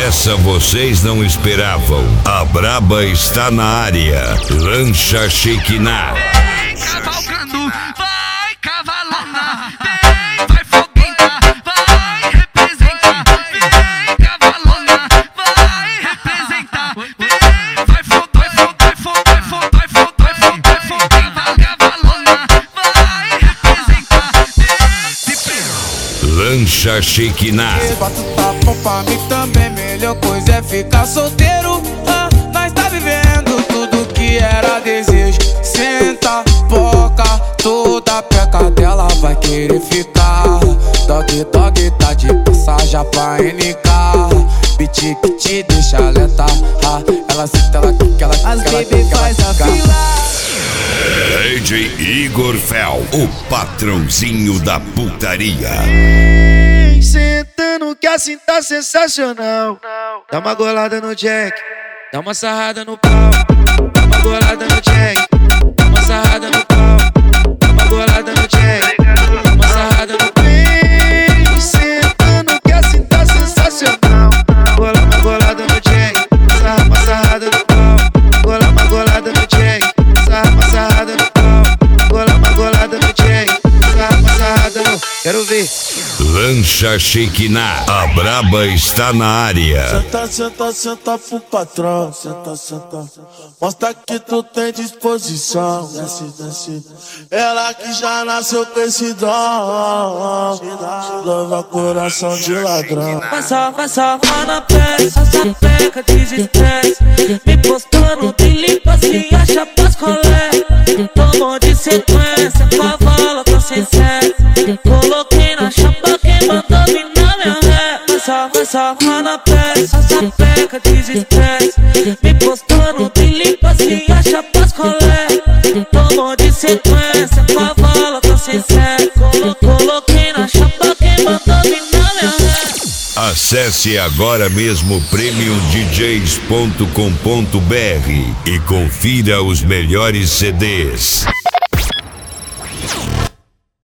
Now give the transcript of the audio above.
Essa vocês não esperavam. A braba está na área. Lancha Shekinah. Vem cavalgando, vai cavalona. Vem, vai foguenta, vai representar. Vem cavalona, vai representar. Vem, vai foguenta, cavalona, vai representar. Lancha Shekinah. Bota o tapão pra mim também, melhor coisa é ficar solteiro. Nós tá vivendo tudo que era desejo. Senta, boca, toda peca dela vai querer ficar. Dog, dog, tá de passagem pra NK. Beat que te deixa alerta. Ela senta, ela quica, ela quica, As ela baby quica, faz ela a quica. fila. DJ Igor Fel, o patrãozinho da putaria. Sentando que assim tá sensacional. Dá uma golada no Jack, dá uma sarrada no pau. Dá uma golada no Jack, dá uma sarrada no pau. Dá uma golada no Jack, dá uma sarrada no pau. Sentando que assim tá sensacional. Gola uma golada no Jack, sarra uma sarrada no pau. Gola uma golada no Jack, sarra uma sarrada no pau. Gola uma golada no Jack, sarra uma sarrada no. Quero ver. Lancha Shekinah. A braba está na área. Senta, senta, senta pro patrão. Senta, senta. Mostra que tu tem disposição. Desce, desce. Ela que já nasceu com esse dom. Leva coração de ladrão. Passa na pele, só sapeca, desestresse. Me postando, te limpa, se acha pras colé. Tomou de sequência, cavala, tô sem sexo. Coloquei na chapa, quem mandou vir na minha ré. Passa na pele, só sapeca, desestresse. Me postando, te limpa, se acha pras colé. Tomou de sequência, cavala, tô sem sexo. Coloquei na chapa, quem mandou vir na minha ré. Acesse agora mesmo premiumdjs.com.br e confira os melhores CDs.